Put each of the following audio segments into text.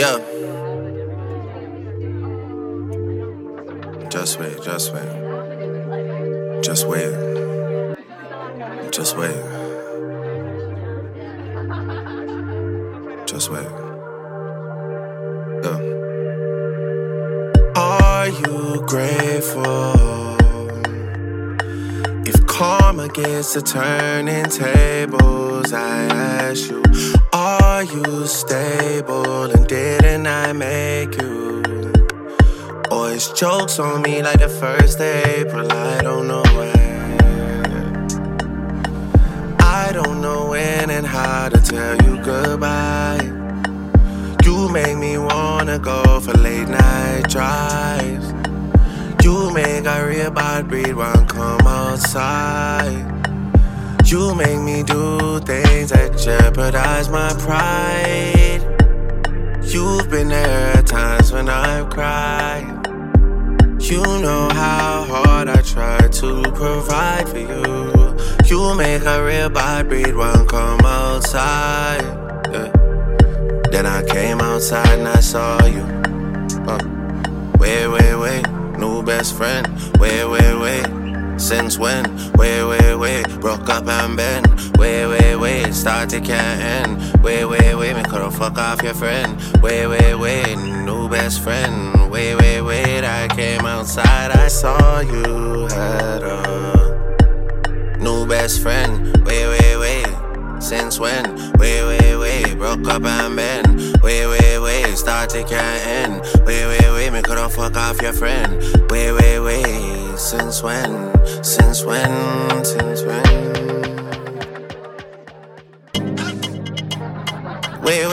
Yeah. Just wait, just wait. Just wait. Just wait. Just wait. Yeah. Are you grateful if karma gets to turning tables? I ask you, are you stable and didn't I make you? Or it's jokes on me like the first April, I don't know when. I don't know when and how to tell you goodbye. You make me wanna go for late night drives. You make a real bad breed one come outside. You make me do things that jeopardize my pride. You've been there at times when I've cried. You know how hard I try to provide for you. You make a real bad breed one come outside. Yeah. Then I came outside and I saw you. Wait, new best friend. Wait, since when? Wait, broke up and bend. Wait, started can't end. Wait, me couldn't fuck off your friend. Wait, new best friend. Wait, I came outside, I saw you had a new best friend. Wait, since when? Wait, broke up and bend. Wait, started can't end. Wait, me couldn't fuck off your friend. Wait, since when? Since when? Wait,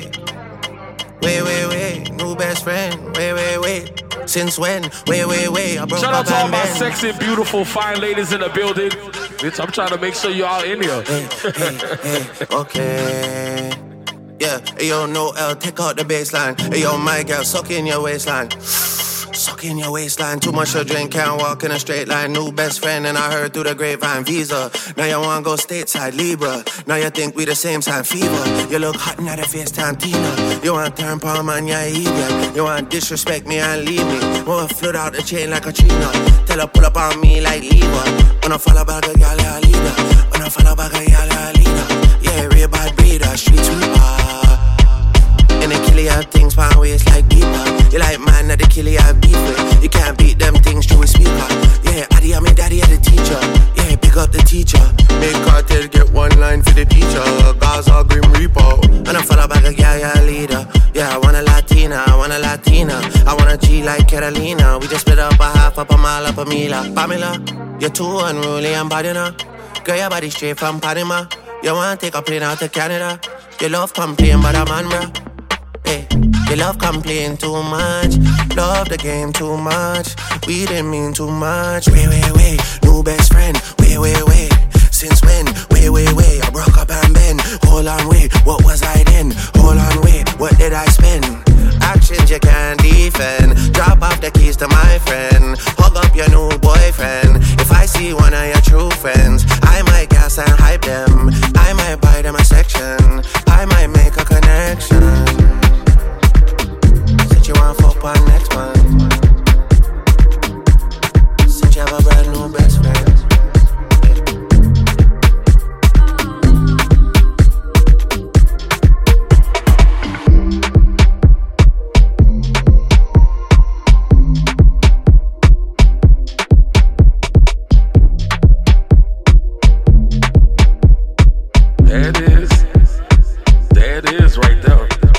new best friend. Wait, since when? Wait, I broke Shout up out to all and my bend. sexy, beautiful, fine ladies in the building. Bitch, I'm trying to make sure y'all in here. Hey, okay. Yeah, yo, no L, take out the baseline. Hey, yo, my girl, suck in your waistline. Suck in your waistline. Too much to drink, can't walk in a straight line. New best friend, and I heard through the grapevine. Visa, now you wanna go stateside. Libra, now you think we the same time. Fever, you look hot in at a FaceTime. Tina, you want turn palm man, yeah, idiot. You want disrespect me and leave me. Wanna float out the chain like a Trina. Tell her pull up on me like lever. Wanna follow back a gal, yeah, leader. Wanna follow back a gal, yeah, leader. Yeah, real bad breeder, street sweeper. And the killer have things my waist like deeper. You like man that the killer have beef with. You can't beat them things through a speaker. Yeah, Addy, I'm daddy of the teacher. Yeah, pick up the teacher. Make cartel get one line for the teacher. Gaza Grim Reaper. And I follow back a yeah, leader. Yeah, I want a Latina. I want a G like Carolina. We just split up a half, up a mile, up a mila. Pamela, you're too unruly and bad enough. Girl, your body straight from Panama. You wanna take a plane out to Canada. You love complain, but I'm on, bruh. Hey, you love complain too much. Love the game too much. We didn't mean too much. Wait, new best friend. Wait, since when? Wait, I broke up and bend. Hold on, wait, what was I then? Hold on, wait, what did I spend? Actions you can't defend. Drop off the keys to my friend. Hug up your new boyfriend. If I see one of your true friends, I might gas and hype them. I might buy them a section. I might make a connection. Since you want fuck on next month. Since you have a brand new best friend. There it is right there.